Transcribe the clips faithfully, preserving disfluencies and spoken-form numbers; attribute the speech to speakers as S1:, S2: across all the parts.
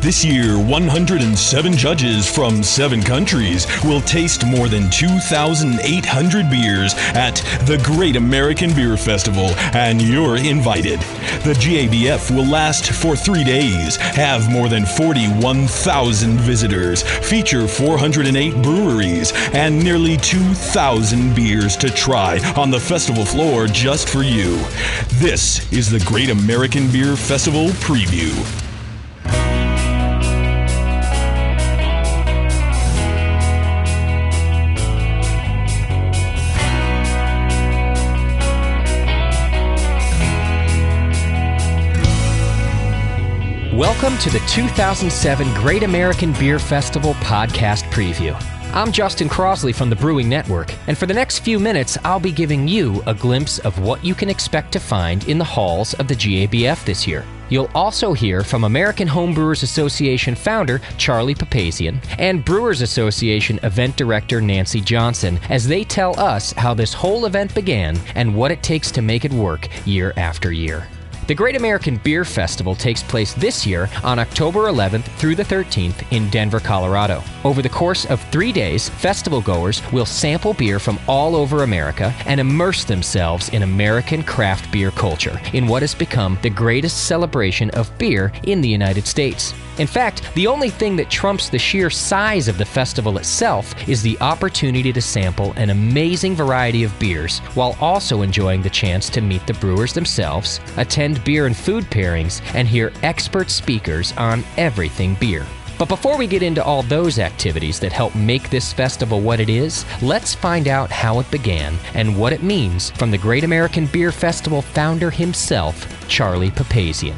S1: This year, one hundred seven judges from seven countries will taste more than two thousand eight hundred beers at the Great American Beer Festival, and you're invited. The G A B F will last for three days, have more than forty-one thousand visitors, feature four hundred eight breweries, and nearly two thousand beers to try on the festival floor just for you. This is the Great American Beer Festival Preview.
S2: Welcome to the two thousand seven Great American Beer Festival podcast preview. I'm Justin Crosley from the Brewing Network, and for the next few minutes, I'll be giving you a glimpse of what you can expect to find in the halls of the G A B F this year. You'll also hear from American Homebrewers Association founder Charlie Papazian and Brewers Association event director Nancy Johnson as they tell us how this whole event began and what it takes to make it work year after year. The Great American Beer Festival takes place this year on October eleventh through the thirteenth in Denver, Colorado. Over the course of three days, festival goers will sample beer from all over America and immerse themselves in American craft beer culture in what has become the greatest celebration of beer in the United States. In fact, the only thing that trumps the sheer size of the festival itself is the opportunity to sample an amazing variety of beers while also enjoying the chance to meet the brewers themselves, attend beer and food pairings, and hear expert speakers on everything beer. But before we get into all those activities that help make this festival what it is, let's find out how it began and what it means from the Great American Beer Festival founder himself, Charlie Papazian.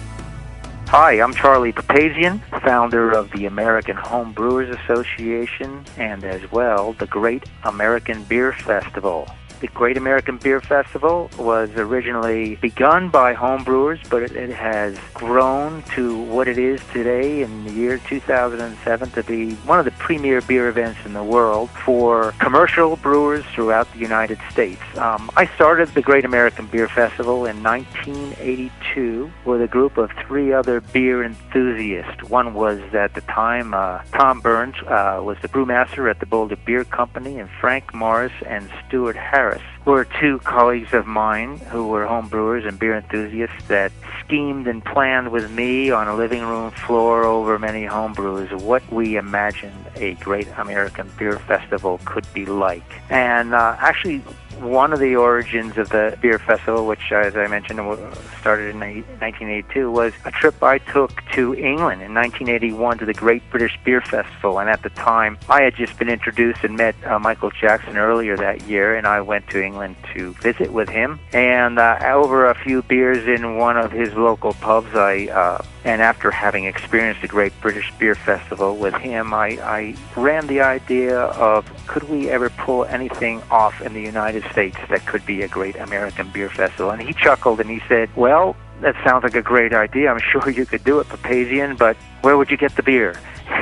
S3: Hi, I'm Charlie Papazian, founder of the American Home Brewers Association and as well the Great American Beer Festival. The Great American Beer Festival was originally begun by home brewers, but it, it has grown to what it is today in the year two thousand seven to be one of the premier beer events in the world for commercial brewers throughout the United States. Um, I started the Great American Beer Festival in nineteen eighty-two with a group of three other beer enthusiasts. One was at the time uh, Tom Burns uh, was the brewmaster at the Boulder Beer Company, and Frank Morris and Stuart Harris were two colleagues of mine who were home brewers and beer enthusiasts that schemed and planned with me on a living room floor over many home brews what we imagined a Great American Beer Festival could be like. And uh, actually, one of the origins of the beer festival, which, as I mentioned, started in nineteen eighty-two, was a trip I took to England in nineteen eighty-one to the Great British Beer Festival. And at the time, I had just been introduced and met uh, Michael Jackson earlier that year, and I went to England to visit with him. And uh, over a few beers in one of his local pubs, I uh, and after having experienced the Great British Beer Festival with him, I, I ran the idea of, could we ever pull anything off in the United States that could be a Great American Beer Festival? And he chuckled and he said, well, that sounds like a great idea. I'm sure you could do it, Papazian, but where would you get the beer?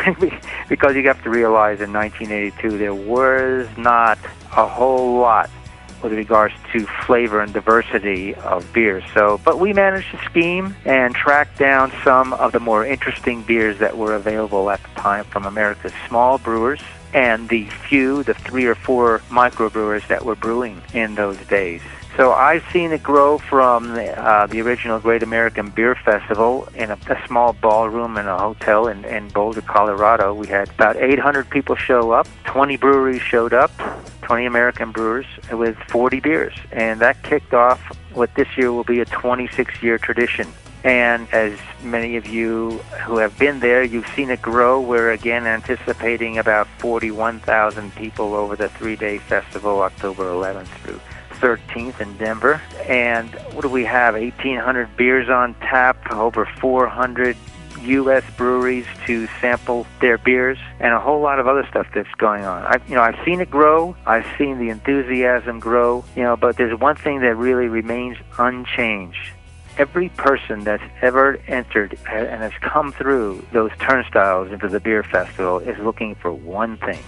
S3: Because you have to realize in nineteen eighty-two there was not a whole lot with regards to flavor and diversity of beers. So, but we managed to scheme and track down some of the more interesting beers that were available at the time from America's small brewers and the few, the three or four microbrewers that were brewing in those days. So I've seen it grow from the, uh, the original Great American Beer Festival in a, a small ballroom in a hotel in, in Boulder, Colorado. We had about eight hundred people show up, twenty breweries showed up, twenty American brewers with forty beers. And that kicked off what this year will be a twenty-six year tradition. And as many of you who have been there, you've seen it grow. We're again anticipating about forty-one thousand people over the three-day festival, October eleventh through thirteenth in Denver. And what do we have? eighteen hundred beers on tap, over four hundred U S breweries to sample their beers, and a whole lot of other stuff that's going on. I've, you know, I've seen it grow. I've seen the enthusiasm grow. You know, but there's one thing that really remains unchanged. Every person that's ever entered and has come through those turnstiles into the beer festival is looking for one thing,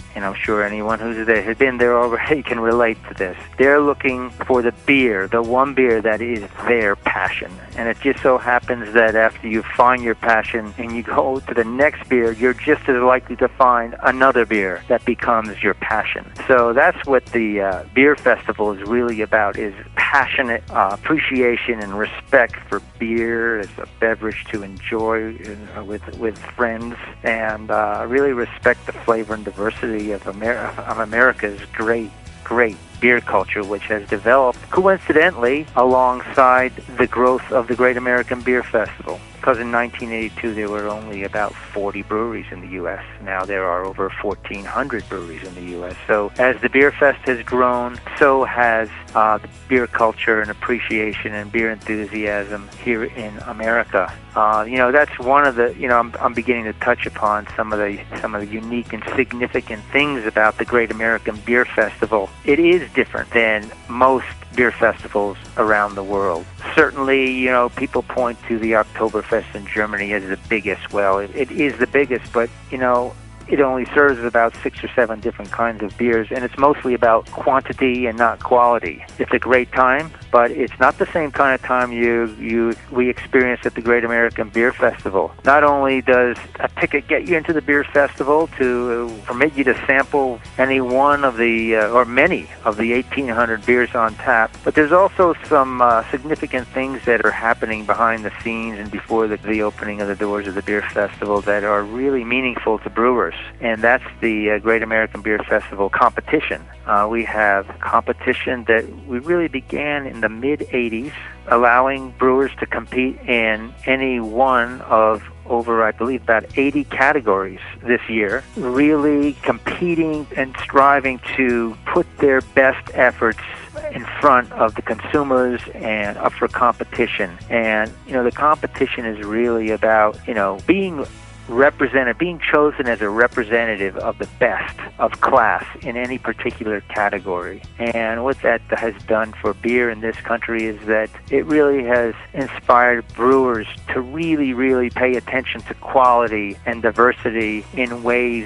S3: and I'm sure anyone who's there has been there already can relate to this. They're looking for the beer, the one beer that is their passion. And it just so happens that after you find your passion and you go to the next beer, you're just as likely to find another beer that becomes your passion. So that's what the uh, beer festival is really about, is passionate uh, appreciation and respect for beer as a beverage to enjoy uh, with with friends, and uh, really respect the flavor and diversity of, Amer- of America's great, great beer culture, which has developed coincidentally alongside the growth of the Great American Beer Festival. Because in nineteen eighty-two there were only about forty breweries in the U S Now there are over fourteen hundred breweries in the U S So as the Beer Fest has grown, so has uh, the beer culture and appreciation and beer enthusiasm here in America. Uh, you know, that's one of the, you know, I'm, I'm beginning to touch upon some of the some of the unique and significant things about the Great American Beer Festival. It is different than most beer festivals around the world. Certainly, you know, people point to the Oktoberfest in Germany as the biggest. Well, it, it is the biggest, but, you know, it only serves about six or seven different kinds of beers, and it's mostly about quantity and not quality. It's a great time, but it's not the same kind of time you you we experience at the Great American Beer Festival. Not only does a ticket get you into the beer festival to permit you to sample any one of the, uh, or many of the eighteen hundred beers on tap, but there's also some uh, significant things that are happening behind the scenes and before the, the opening of the doors of the beer festival that are really meaningful to brewers. And that's the uh, Great American Beer Festival competition. Uh, we have competition that we really began in the mid eighties, allowing brewers to compete in any one of over, I believe, about eighty categories this year, really competing and striving to put their best efforts in front of the consumers and up for competition. And, you know, the competition is really about, you know, being represented, being chosen as a representative of the best of class in any particular category. And what that has done for beer in this country is that it really has inspired brewers to really, really pay attention to quality and diversity in ways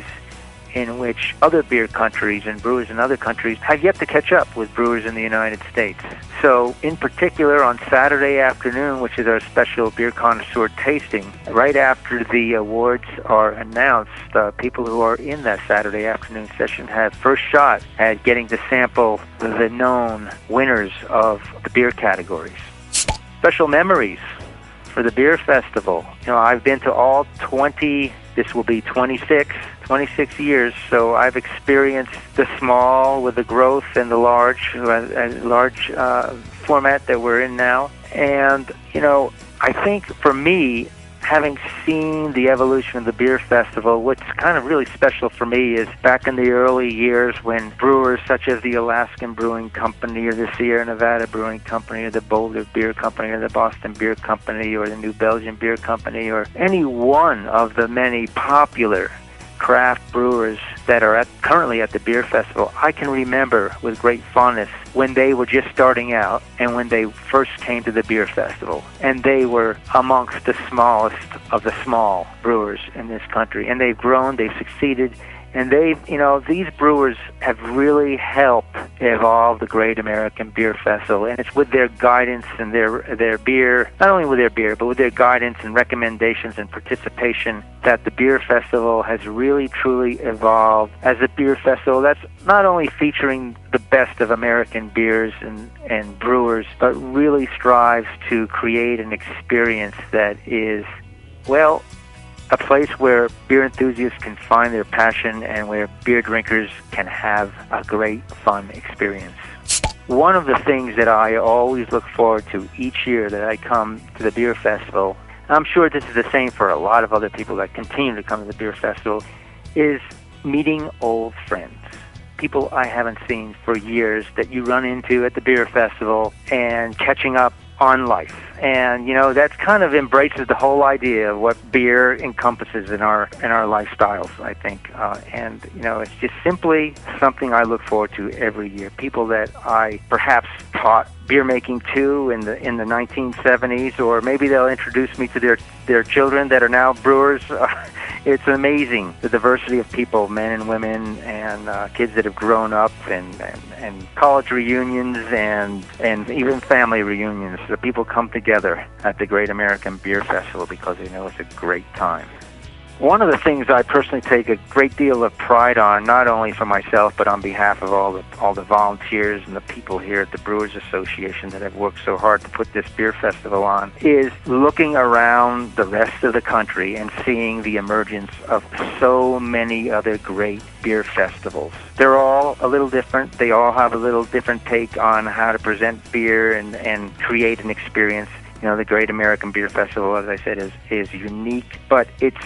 S3: in which other beer countries and brewers in other countries have yet to catch up with brewers in the United States. So, in particular, on Saturday afternoon, which is our special beer connoisseur tasting, right after the awards are announced, uh, people who are in that Saturday afternoon session have first shot at getting to sample the known winners of the beer categories. Special memories for the beer festival. You know, I've been to all twenty, this will be twenty-six, twenty-six years, so I've experienced the small with the growth and the large, uh, large uh, format that we're in now. And, you know, I think for me, having seen the evolution of the beer festival, what's kind of really special for me is back in the early years when brewers such as the Alaskan Brewing Company or the Sierra Nevada Brewing Company or the Boulder Beer Company or the Boston Beer Company or the New Belgium Beer Company or any one of the many popular craft brewers that are at, currently at the beer festival, I can remember with great fondness when they were just starting out and when they first came to the beer festival. And they were amongst the smallest of the small brewers in this country. And they've grown, they've succeeded, and they've, you know, these brewers have really helped evolve the Great American Beer Festival. And it's with their guidance and their their beer, not only with their beer, but with their guidance and recommendations and participation that the beer festival has really, truly evolved as a beer festival that's not only featuring the best of American beers and, and brewers, but really strives to create an experience that is, well, a place where beer enthusiasts can find their passion and where beer drinkers can have a great, fun experience. One of the things that I always look forward to each year that I come to the beer festival, I'm sure this is the same for a lot of other people that continue to come to the beer festival, is meeting old friends. People I haven't seen for years that you run into at the beer festival and catching up on life. And, you know, that kind of embraces the whole idea of what beer encompasses in our in our lifestyles, I think. Uh, and, you know, it's just simply something I look forward to every year. People that I perhaps taught beer making to in the in the nineteen seventies, or maybe they'll introduce me to their, their children that are now brewers uh, it's amazing, the diversity of people, men and women, and uh, kids that have grown up, and, and, and college reunions, and, and even family reunions. The people come together at the Great American Beer Festival because they know it's a great time. One of the things I personally take a great deal of pride on, not only for myself, but on behalf of all the all the volunteers and the people here at the Brewers Association that have worked so hard to put this beer festival on, is looking around the rest of the country and seeing the emergence of so many other great beer festivals. They're all a little different. They all have a little different take on how to present beer and, and create an experience. You know, the Great American Beer Festival, as I said, is, is unique, but it's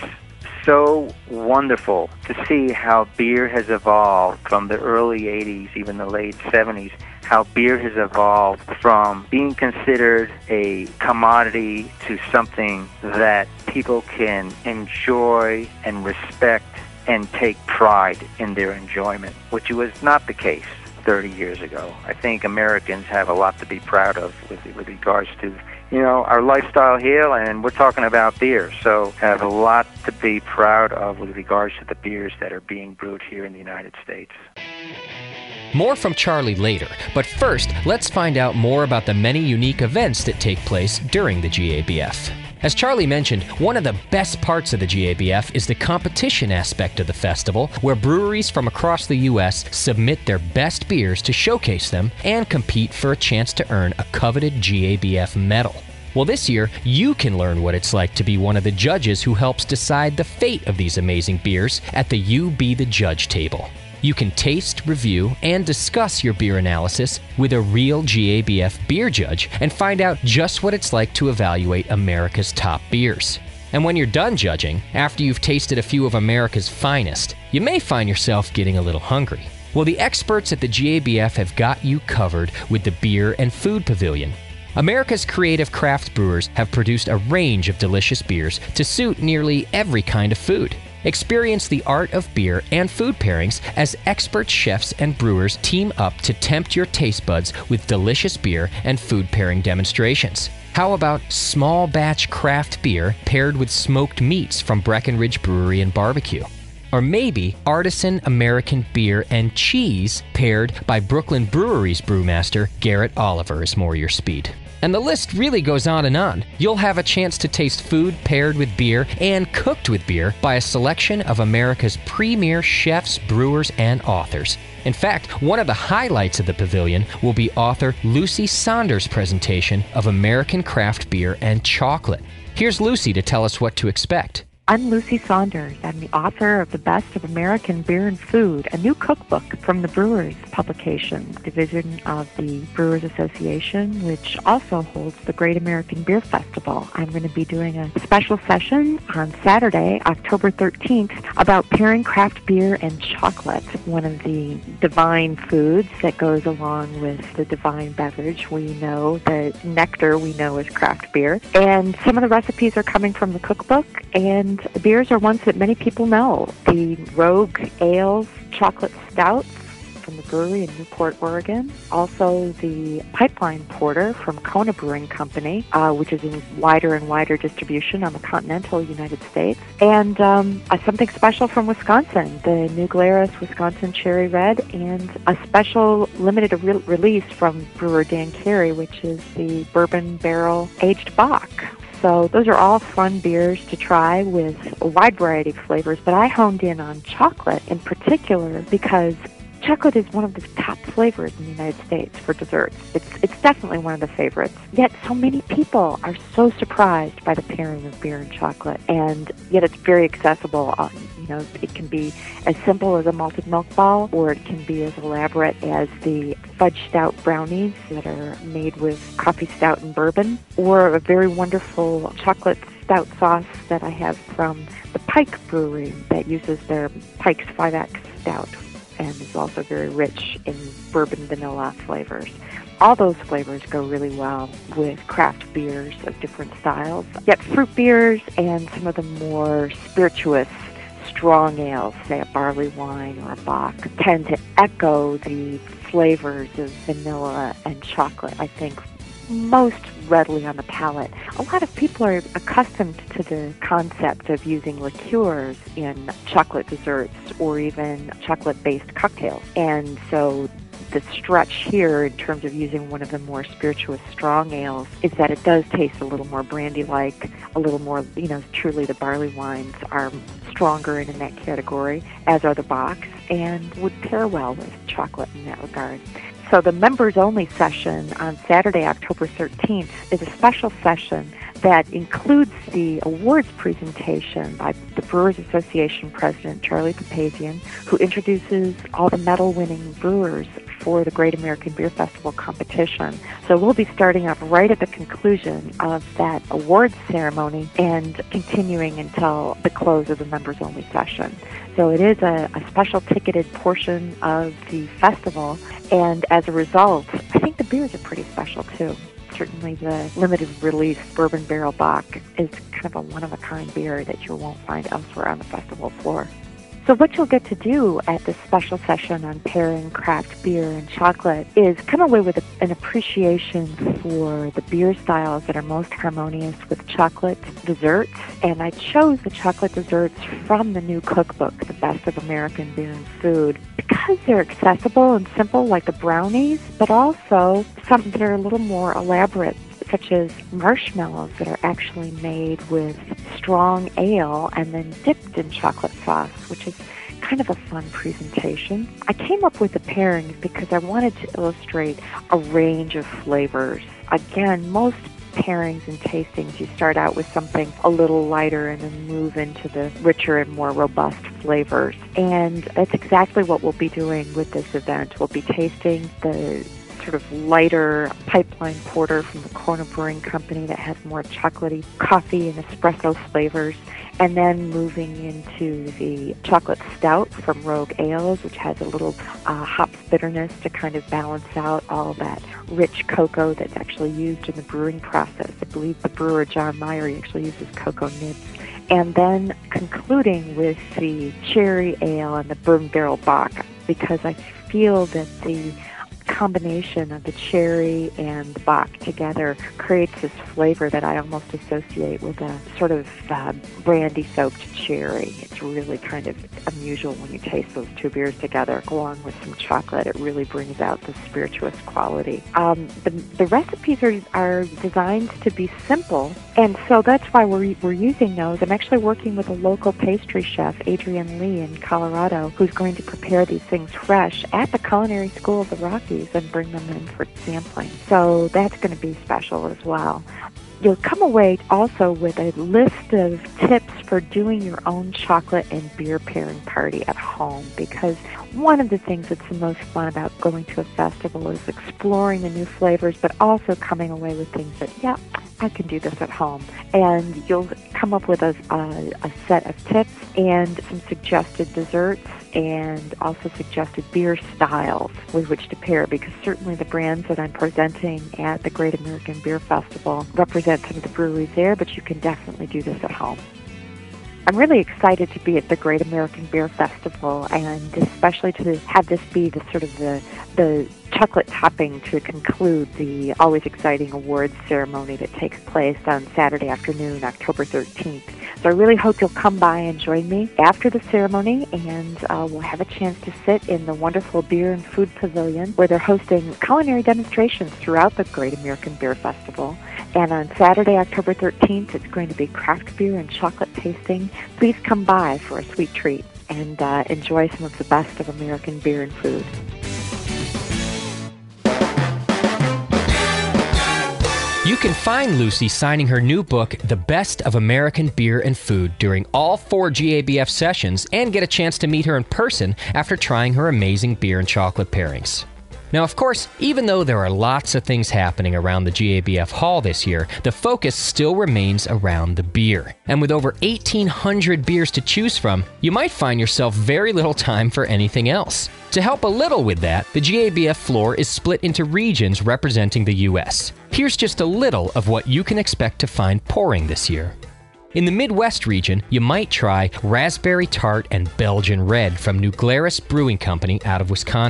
S3: so wonderful to see how beer has evolved from the early eighties, even the late seventies, how beer has evolved from being considered a commodity to something that people can enjoy and respect and take pride in their enjoyment, which was not the case thirty years ago. I think Americans have a lot to be proud of with, with regards to, you know, our lifestyle here, and we're talking about beer, so have a lot to be proud of with regards to the beers that are being brewed here in the United States.
S2: More from Charlie later, but first, let's find out more about the many unique events that take place during the G A B F. As Charlie mentioned, one of the best parts of the G A B F is the competition aspect of the festival, where breweries from across the U S submit their best beers to showcase them and compete for a chance to earn a coveted G A B F medal. Well, this year, you can learn what it's like to be one of the judges who helps decide the fate of these amazing beers at the You Be the Judge table. You can taste, review, and discuss your beer analysis with a real G A B F beer judge and find out just what it's like to evaluate America's top beers. And when you're done judging, after you've tasted a few of America's finest, you may find yourself getting a little hungry. Well, the experts at the G A B F have got you covered with the Beer and Food Pavilion. America's creative craft brewers have produced a range of delicious beers to suit nearly every kind of food. Experience the art of beer and food pairings as expert chefs and brewers team up to tempt your taste buds with delicious beer and food pairing demonstrations. How about small batch craft beer paired with smoked meats from Breckenridge Brewery and Barbecue? Or maybe artisan American beer and cheese paired by Brooklyn Brewery's brewmaster Garrett Oliver is more your speed. And the list really goes on and on. You'll have a chance to taste food paired with beer and cooked with beer by a selection of America's premier chefs, brewers, and authors. In fact, one of the highlights of the pavilion will be author Lucy Saunders' presentation of American craft beer and chocolate. Here's Lucy to tell us what to expect.
S4: I'm Lucy Saunders. I'm the author of The Best of American Beer and Food, a new cookbook from the Brewers Publication division of the Brewers Association, which also holds the Great American Beer Festival. I'm going to be doing a special session on Saturday, October thirteenth, about pairing craft beer and chocolate, one of the divine foods that goes along with the divine beverage. We know that nectar we know is craft beer, and some of the recipes are coming from the cookbook, and the beers are ones that many people know. The Rogue Ales Chocolate Stouts from the brewery in Newport, Oregon. Also the Pipeline Porter from Kona Brewing Company, uh, which is in wider and wider distribution on the continental United States. And um, uh, something special from Wisconsin, the New Glarus Wisconsin Cherry Red, and a special limited re- release from brewer Dan Carey, which is the Bourbon Barrel Aged Bock. So those are all fun beers to try with a wide variety of flavors, but I honed in on chocolate in particular because chocolate is one of the top flavors in the United States for desserts. It's it's definitely one of the favorites. Yet so many people are so surprised by the pairing of beer and chocolate, and yet it's very accessible. Um, you know, it can be as simple as a malted milk ball, or it can be as elaborate as the fudge stout brownies that are made with coffee stout and bourbon, or a very wonderful chocolate stout sauce that I have from the Pike Brewery that uses their Pike's five X stout, and is also very rich in bourbon vanilla flavors. All those flavors go really well with craft beers of different styles. Yet fruit beers and some of the more spirituous strong ales, say a barley wine or a bock, tend to echo the flavors of vanilla and chocolate, I think, most readily on the palate. A lot of people are accustomed to the concept of using liqueurs in chocolate desserts or even chocolate-based cocktails. And so the stretch here in terms of using one of the more spirituous strong ales is that it does taste a little more brandy-like, a little more, you know, truly the barley wines are stronger in that category, as are the Bocks, and would pair well with chocolate in that regard. So the members-only session on Saturday, October thirteenth, is a special session that includes the awards presentation by the Brewers Association President, Charlie Papazian, who introduces all the medal-winning brewers for the Great American Beer Festival competition. So we'll be starting off right at the conclusion of that awards ceremony and continuing until the close of the members-only session. So it is a, a special ticketed portion of the festival, and as a result, I think the beers are pretty special too. Certainly the limited release Bourbon Barrel Bock is kind of a one-of-a-kind beer that you won't find elsewhere on the festival floor. So what you'll get to do at this special session on pairing craft beer and chocolate is come away with a, an appreciation for the beer styles that are most harmonious with chocolate desserts. And I chose the chocolate desserts from the new cookbook, The Best of American Beer and Food, because they're accessible and simple like the brownies, but also some that are a little more elaborate, such as marshmallows that are actually made with strong ale and then dipped in chocolate sauce, which is kind of a fun presentation. I came up with the pairings because I wanted to illustrate a range of flavors. Again, most pairings and tastings, you start out with something a little lighter and then move into the richer and more robust flavors. And that's exactly what we'll be doing with this event. We'll be tasting the sort of lighter pipeline porter from the Kona Brewing Company that has more chocolatey coffee and espresso flavors, and then moving into the chocolate stout from Rogue Ales, which has a little uh, hops bitterness to kind of balance out all that rich cocoa that's actually used in the brewing process. I believe the brewer John Meyer actually uses cocoa nibs. And then concluding with the cherry ale and the Bourbon Barrel Bock, because I feel that the combination of the cherry and the Bock together creates this flavor that I almost associate with a sort of uh, brandy-soaked cherry. It's really kind of unusual when you taste those two beers together along with some chocolate. It really brings out the spirituous quality. Um, the, the recipes are, are designed to be simple, and so that's why we're, we're using those. I'm actually working with a local pastry chef, Adrienne Lee in Colorado, who's going to prepare these things fresh at the Culinary School of the Rockies and bring them in for sampling. So that's going to be special as well. You'll come away also with a list of tips for doing your own chocolate and beer pairing party at home, because one of the things that's the most fun about going to a festival is exploring the new flavors, but also coming away with things that, yeah, I can do this at home. And you'll come up with a, a, a set of tips and some suggested desserts and also suggested beer styles with which to pair, because certainly the brands that I'm presenting at the Great American Beer Festival represent some of the breweries there, but you can definitely do this at home. I'm really excited to be at the Great American Beer Festival, and especially to have this be the sort of the the chocolate topping to conclude the always exciting awards ceremony that takes place on Saturday afternoon, October thirteenth. So I really hope you'll come by and join me after the ceremony, and uh, we'll have a chance to sit in the wonderful Beer and Food Pavilion, where they're hosting culinary demonstrations throughout the Great American Beer Festival. And on Saturday, October thirteenth, it's going to be craft beer and chocolate tasting. Please come by for a sweet treat and uh, enjoy some of the best of American beer and food.
S2: You can find Lucy signing her new book, The Best of American Beer and Food, during all four G A B F sessions, and get a chance to meet her in person after trying her amazing beer and chocolate pairings. Now, of course, even though there are lots of things happening around the G A B F Hall this year, the focus still remains around the beer. And with over eighteen hundred beers to choose from, you might find yourself very little time for anything else. To help a little with that, the G A B F floor is split into regions representing the U S. Here's just a little of what you can expect to find pouring this year. In the Midwest region, you might try Raspberry Tart and Belgian Red from New Glarus Brewing Company out of Wisconsin.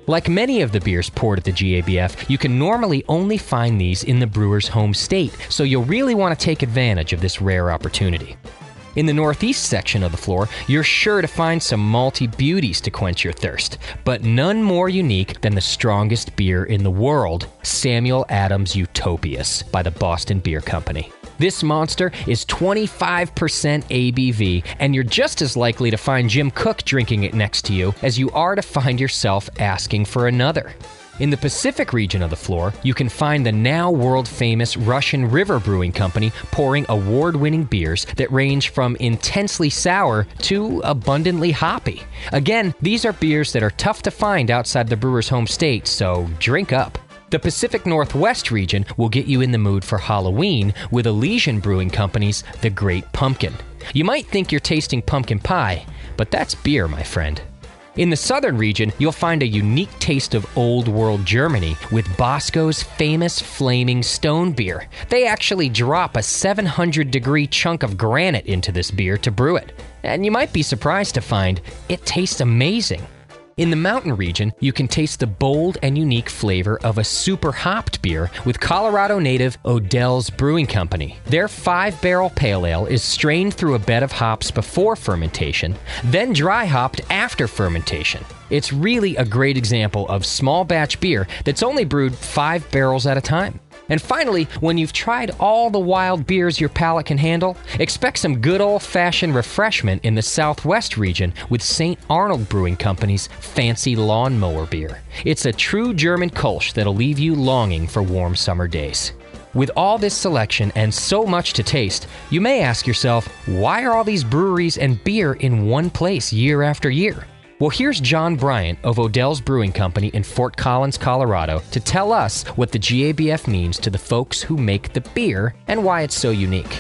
S2: Like many of the beers poured at the G A B F, you can normally only find these in the brewer's home state, so you'll really want to take advantage of this rare opportunity. In the northeast section of the floor, you're sure to find some malty beauties to quench your thirst, but none more unique than the strongest beer in the world, Samuel Adams Utopias by the Boston Beer Company. This monster is twenty-five percent A B V, and you're just as likely to find Jim Koch drinking it next to you as you are to find yourself asking for another. In the Pacific region of the floor, you can find the now world-famous Russian River Brewing Company pouring award-winning beers that range from intensely sour to abundantly hoppy. Again, these are beers that are tough to find outside the brewer's home state, so drink up. The Pacific Northwest region will get you in the mood for Halloween with Elysian Brewing Company's The Great Pumpkin. You might think you're tasting pumpkin pie, but that's beer, my friend. In the southern region, you'll find a unique taste of old world Germany with Bosco's famous flaming stone beer. They actually drop a seven hundred degree chunk of granite into this beer to brew it. And you might be surprised to find it tastes amazing. In the mountain region, you can taste the bold and unique flavor of a super hopped beer with Colorado native Odell's Brewing Company. Their five-barrel pale ale is strained through a bed of hops before fermentation, then dry hopped after fermentation. It's really a great example of small batch beer that's only brewed five barrels at a time. And finally, when you've tried all the wild beers your palate can handle, expect some good old-fashioned refreshment in the Southwest region with Saint Arnold Brewing Company's Fancy Lawnmower beer. It's a true German Kolsch that'll leave you longing for warm summer days. With all this selection and so much to taste, you may ask yourself, why are all these breweries and beer in one place year after year? Well, here's John Bryant of Odell's Brewing Company in Fort Collins, Colorado, to tell us what the G A B F means to the folks who make the beer and why it's so unique.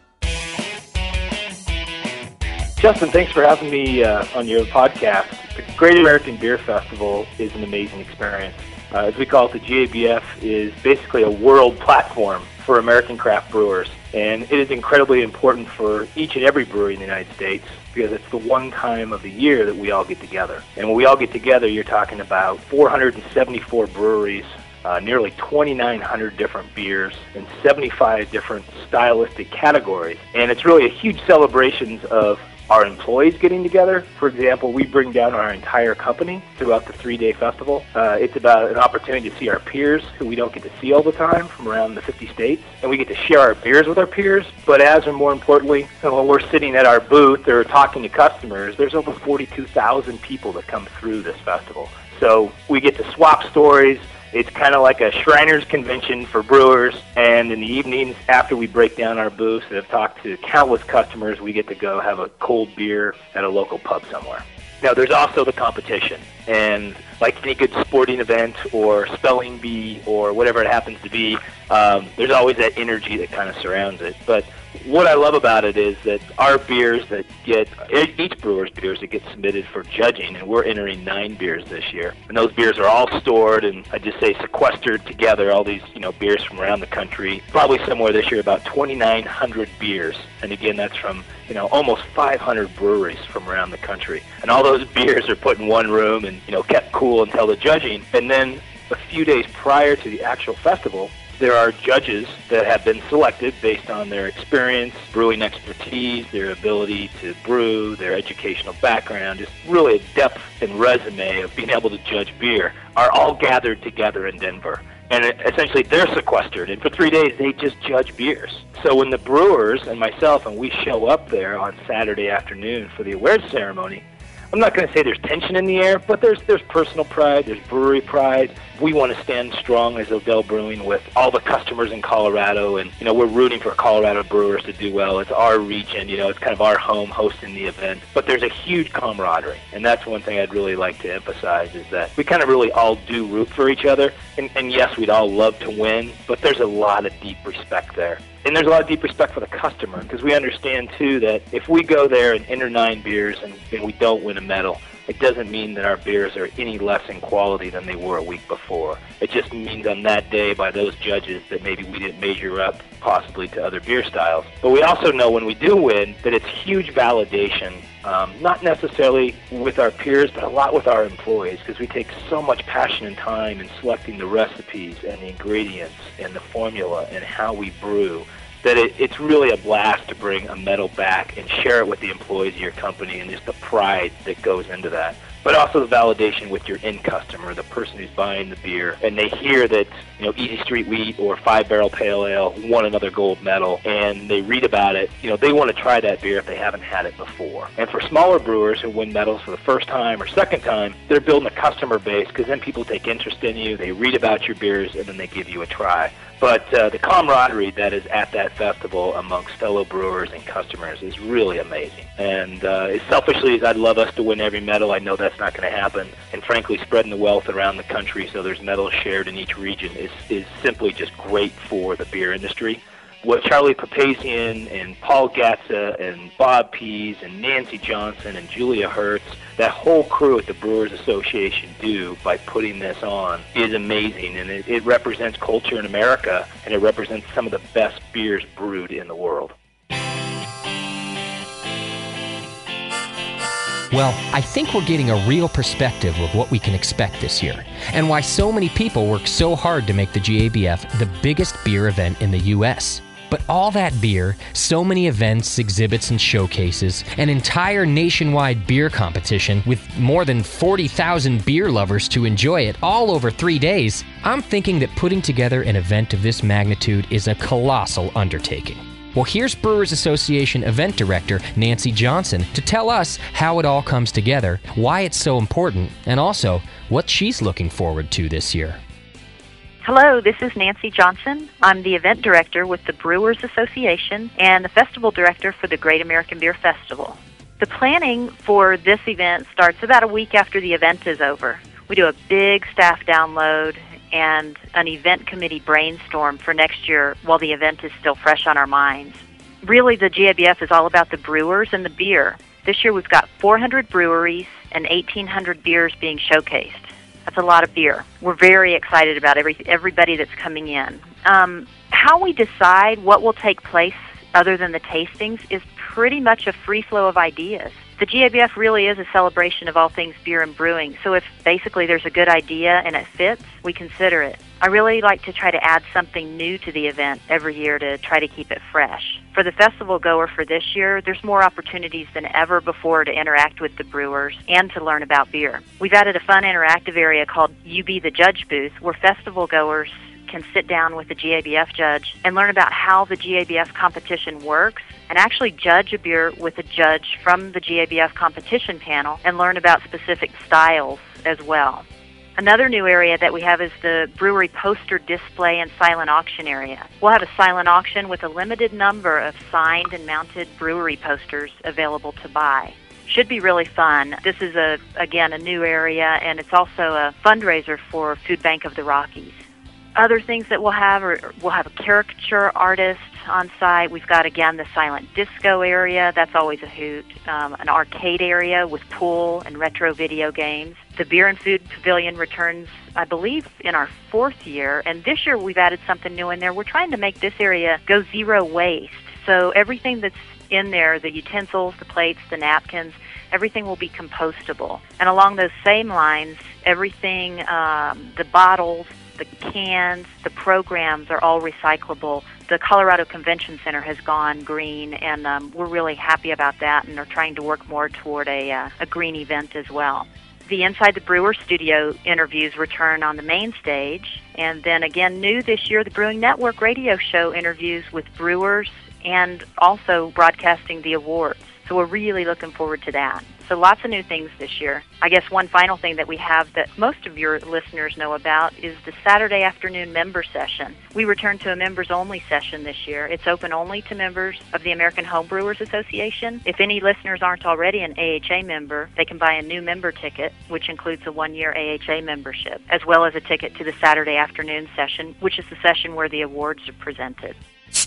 S5: Justin, thanks for having me uh, on your podcast. The Great American Beer Festival is an amazing experience. Uh, as we call it, the G A B F is basically a world platform for American craft brewers. And it is incredibly important for each and every brewery in the United States because it's the one time of the year that we all get together. And when we all get together, you're talking about four hundred seventy-four breweries, uh, nearly twenty-nine hundred different beers, and seventy-five different stylistic categories. And it's really a huge celebration of our employees getting together. For example, we bring down our entire company throughout the three-day festival. Uh, it's about an opportunity to see our peers who we don't get to see all the time from around the fifty states, and we get to share our beers with our peers. But as or more importantly, when we're sitting at our booth or talking to customers, there's over forty-two thousand people that come through this festival. So we get to swap stories. It's kind of like a Shriners convention for brewers, and in the evenings after we break down our booths and have talked to countless customers, we get to go have a cold beer at a local pub somewhere. Now, there's also the competition, and like any good sporting event or spelling bee or whatever it happens to be, um, there's always that energy that kind of surrounds it. But what I love about it is that our beers that get, each brewer's beers that get submitted for judging, and we're entering nine beers this year. And those beers are all stored and, I just say, sequestered together, all these, you know, beers from around the country. Probably somewhere this year about twenty-nine hundred beers. And again, that's from, you know, almost five hundred breweries from around the country. And all those beers are put in one room and, you know, kept cool until the judging. And then a few days prior to the actual festival, there are judges that have been selected based on their experience, brewing expertise, their ability to brew, their educational background, just really a depth and resume of being able to judge beer, are all gathered together in Denver. And essentially they're sequestered, and for three days they just judge beers. So when the brewers and myself and we show up there on Saturday afternoon for the awards ceremony, I'm not going to say there's tension in the air, but there's there's personal pride, there's brewery pride. We want to stand strong as Odell Brewing with all the customers in Colorado, and you know we're rooting for Colorado brewers to do well. It's our region, you know, it's kind of our home hosting the event. But there's a huge camaraderie, and that's one thing I'd really like to emphasize is that we kind of really all do root for each other. And, and yes, we'd all love to win, but there's a lot of deep respect there. And there's a lot of deep respect for the customer because we understand, too, that if we go there and enter nine beers and, and we don't win a medal, it doesn't mean that our beers are any less in quality than they were a week before. It just means on that day by those judges that maybe we didn't measure up possibly to other beer styles. But we also know when we do win that it's huge validation, um, not necessarily with our peers, but a lot with our employees, because we take so much passion and time in selecting the recipes and the ingredients and the formula and how we brew, that it, it's really a blast to bring a medal back and share it with the employees of your company, and just the pride that goes into that. But also the validation with your end customer, the person who's buying the beer, and they hear that, you know, Easy Street Wheat or Five Barrel Pale Ale won another gold medal, and they read about it. You know, they want to try that beer if they haven't had it before. And for smaller brewers who win medals for the first time or second time, they're building a customer base, because then people take interest in you, they read about your beers, and then they give you a try. But uh, the camaraderie that is at that festival amongst fellow brewers and customers is really amazing. And uh, as selfishly as I'd love us to win every medal, I know that's not going to happen. And frankly, spreading the wealth around the country so there's medals shared in each region is, is simply just great for the beer industry. What Charlie Papazian and Paul Gatza and Bob Pease and Nancy Johnson and Julia Hertz, that whole crew at the Brewers Association do by putting this on is amazing, and it, it represents culture in America, and it represents some of the best beers brewed in the world.
S2: Well, I think we're getting a real perspective of what we can expect this year, and why so many people work so hard to make the G A B F the biggest beer event in the U S But all that beer, so many events, exhibits, and showcases, an entire nationwide beer competition with more than forty thousand beer lovers to enjoy it all over three days, I'm thinking that putting together an event of this magnitude is a colossal undertaking. Well, here's Brewers Association Event Director Nancy Johnson to tell us how it all comes together, why it's so important, and also what she's looking forward to this year.
S6: Hello, this is Nancy Johnson. I'm the event director with the Brewers Association and the festival director for the Great American Beer Festival. The planning for this event starts about a week after the event is over. We do a big staff download and an event committee brainstorm for next year while the event is still fresh on our minds. Really, the G A B F is all about the brewers and the beer. This year we've got four hundred breweries and eighteen hundred beers being showcased. That's a lot of beer. We're very excited about every everybody that's coming in. Um, how we decide what will take place other than the tastings is pretty much a free flow of ideas. The G A B F really is a celebration of all things beer and brewing, so if basically there's a good idea and it fits, we consider it. I really like to try to add something new to the event every year to try to keep it fresh. For the festival goer for this year, there's more opportunities than ever before to interact with the brewers and to learn about beer. We've added a fun interactive area called You Be the Judge booth, where festival goers can sit down with the G A B F judge and learn about how the G A B F competition works, and actually judge a beer with a judge from the G A B F competition panel and learn about specific styles as well. Another new area that we have is the brewery poster display and silent auction area. We'll have a silent auction with a limited number of signed and mounted brewery posters available to buy. Should be really fun. This is, a again, a new area, and it's also a fundraiser for Food Bank of the Rockies. Other things that we'll have are we'll have a caricature artist on site. We've got, again, the silent disco area. That's always a hoot. Um, an arcade area with pool and retro video games. The Beer and Food Pavilion returns, I believe, in our fourth year. And this year we've added something new in there. We're trying to make this area go zero waste. So everything that's in there, the utensils, the plates, the napkins, everything will be compostable. And along those same lines, everything, um, the bottles, the cans, the programs are all recyclable. The Colorado Convention Center has gone green, and um, we're really happy about that, and are trying to work more toward a, uh, a green event as well. The Inside the Brewer Studio interviews return on the main stage, and then again, new this year, the Brewing Network radio show interviews with brewers and also broadcasting the awards. So we're really looking forward to that. So lots of new things this year. I guess one final thing that we have that most of your listeners know about is the Saturday afternoon member session. We return to a members-only session this year. It's open only to members of the American Homebrewers Association. If any listeners aren't already an A H A member, they can buy a new member ticket, which includes a one-year A H A membership, as well as a ticket to the Saturday afternoon session, which is the session where the awards are presented.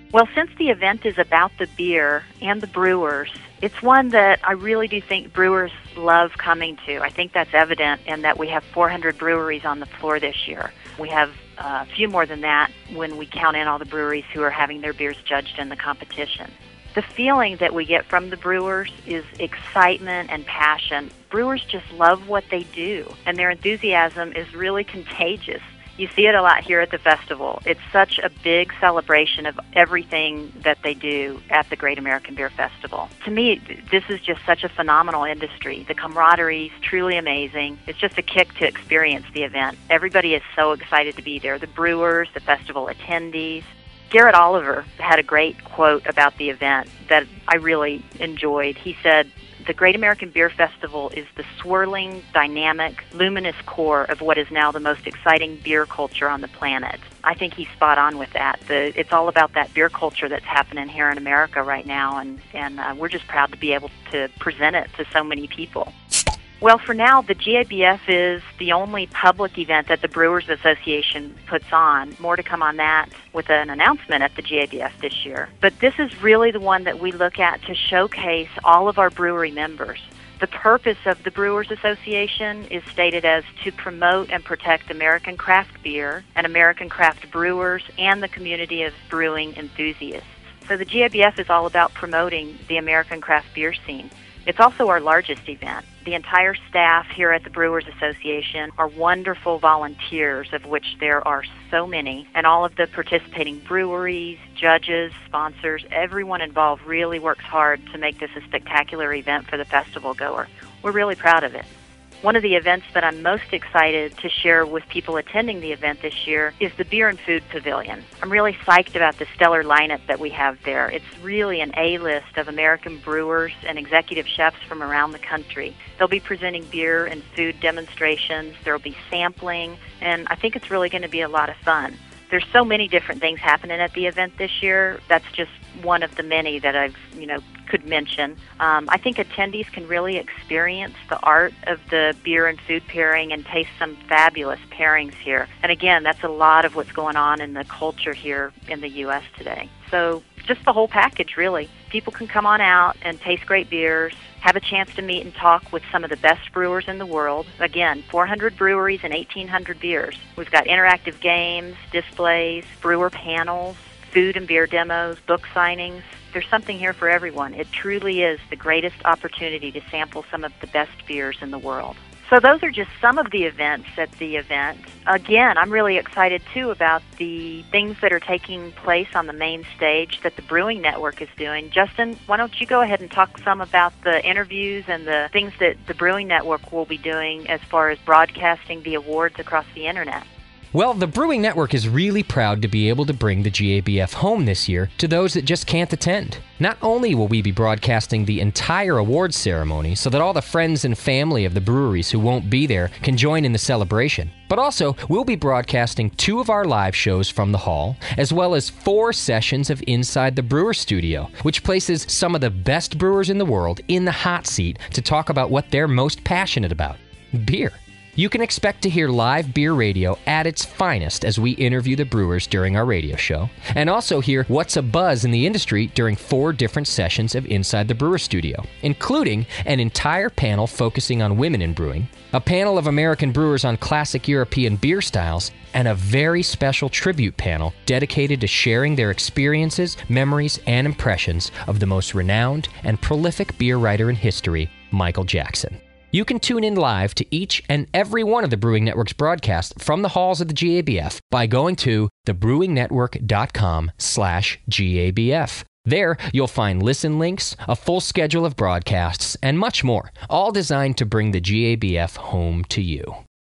S6: Well, since the event is about the beer and the brewers, it's one that I really do think brewers love coming to. I think that's evident in that we have four hundred breweries on the floor this year. We have uh, a few more than that when we count in all the breweries who are having their beers judged in the competition. The feeling that we get from the brewers is excitement and passion. Brewers just love what they do, and their enthusiasm is really contagious. You see it a lot here at the festival. It's such a big celebration of everything that they do at the Great American Beer Festival. To me, this is just such a phenomenal industry. The camaraderie is truly amazing. It's just a kick to experience the event. Everybody is so excited to be there. The brewers, the festival attendees. Garrett Oliver had a great quote about the event that I really enjoyed. He said, "The Great American Beer Festival is the swirling, dynamic, luminous core of what is now the most exciting beer culture on the planet." I think he's spot on with that. The, it's all about that beer culture that's happening here in America right now, and, and uh, we're just proud to be able to present it to so many people. Well, for now, the G A B F is the only public event that the Brewers Association puts on. More to come on that with an announcement at the G A B F this year. But this is really the one that we look at to showcase all of our brewery members. The purpose of the Brewers Association is stated as to promote and protect American craft beer and American craft brewers and the community of brewing enthusiasts. So the G A B F is all about promoting the American craft beer scene. It's also our largest event. The entire staff here at the Brewers Association are wonderful volunteers, of which there are so many, and all of the participating breweries, judges, sponsors, everyone involved really works hard to make this a spectacular event for the festival goer. We're really proud of it. One of the events that I'm most excited to share with people attending the event this year is the Beer and Food Pavilion. I'm really psyched about the stellar lineup that we have there. It's really an A-list of American brewers and executive chefs from around the country. They'll be presenting beer and food demonstrations, there'll be sampling, and I think it's really going to be a lot of fun. There's so many different things happening at the event this year. That's just one of the many that I've, you know, could mention. Um, I think attendees can really experience the art of the beer and food pairing and taste some fabulous pairings here. And again, that's a lot of what's going on in the culture here in the U S today. So just the whole package, really. People can come on out and taste great beers, have a chance to meet and talk with some of the best brewers in the world. Again, four hundred breweries and eighteen hundred beers. We've got interactive games, displays, brewer panels, food and beer demos, book signings. There's something here for everyone. It truly is the greatest opportunity to sample some of the best beers in the world. So those are just some of the events at the event. Again, I'm really excited, too, about the things that are taking place on the main stage that the Brewing Network is doing. Justin, why don't you go ahead and talk some about the interviews and the things that the Brewing Network will be doing as far as broadcasting the awards across the Internet.
S2: Well, the Brewing Network is really proud to be able to bring the G A B F home this year to those that just can't attend. Not only will we be broadcasting the entire awards ceremony so that all the friends and family of the breweries who won't be there can join in the celebration, but also we'll be broadcasting two of our live shows from the hall, as well as four sessions of Inside the Brewer Studio, which places some of the best brewers in the world in the hot seat to talk about what they're most passionate about: beer. You can expect to hear live beer radio at its finest as we interview the brewers during our radio show, and also hear what's a buzz in the industry during four different sessions of Inside the Brewer Studio, including an entire panel focusing on women in brewing, a panel of American brewers on classic European beer styles, and a very special tribute panel dedicated to sharing their experiences, memories, and impressions of the most renowned and prolific beer writer in history, Michael Jackson. You can tune in live to each and every one of the Brewing Network's broadcasts from the halls of the G A B F by going to thebrewingnetwork.com slash GABF. There, you'll find listen links, a full schedule of broadcasts, and much more, all designed to bring the G A B F home to you.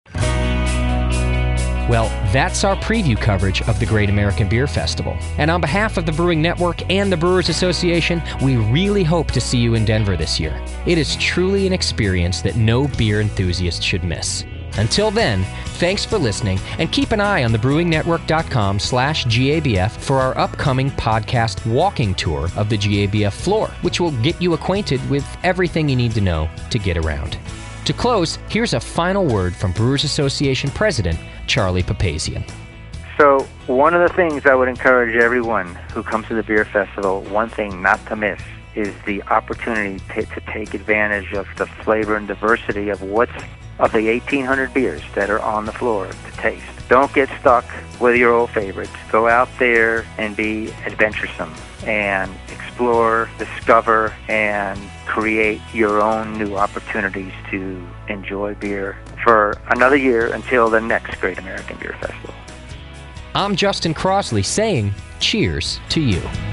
S2: Well, that's our preview coverage of the Great American Beer Festival. And on behalf of the Brewing Network and the Brewers Association, we really hope to see you in Denver this year. It is truly an experience that no beer enthusiast should miss. Until then, thanks for listening, and keep an eye on thebrewingnetwork.com slash GABF for our upcoming podcast walking tour of the G A B F floor, which will get you acquainted with everything you need to know to get around. To close, here's a final word from Brewers Association President Charlie Papazian.
S3: So One of the things I would encourage everyone who comes to the beer festival, one thing not to miss, is the opportunity to, to take advantage of the flavor and diversity of what's of the eighteen hundred beers that are on the floor to taste. Don't get stuck with your old favorites. Go out there and be adventuresome and explore, discover, and create your own new opportunities to enjoy beer for another year until the next Great American Beer Festival.
S2: I'm Justin Crosley saying cheers to you.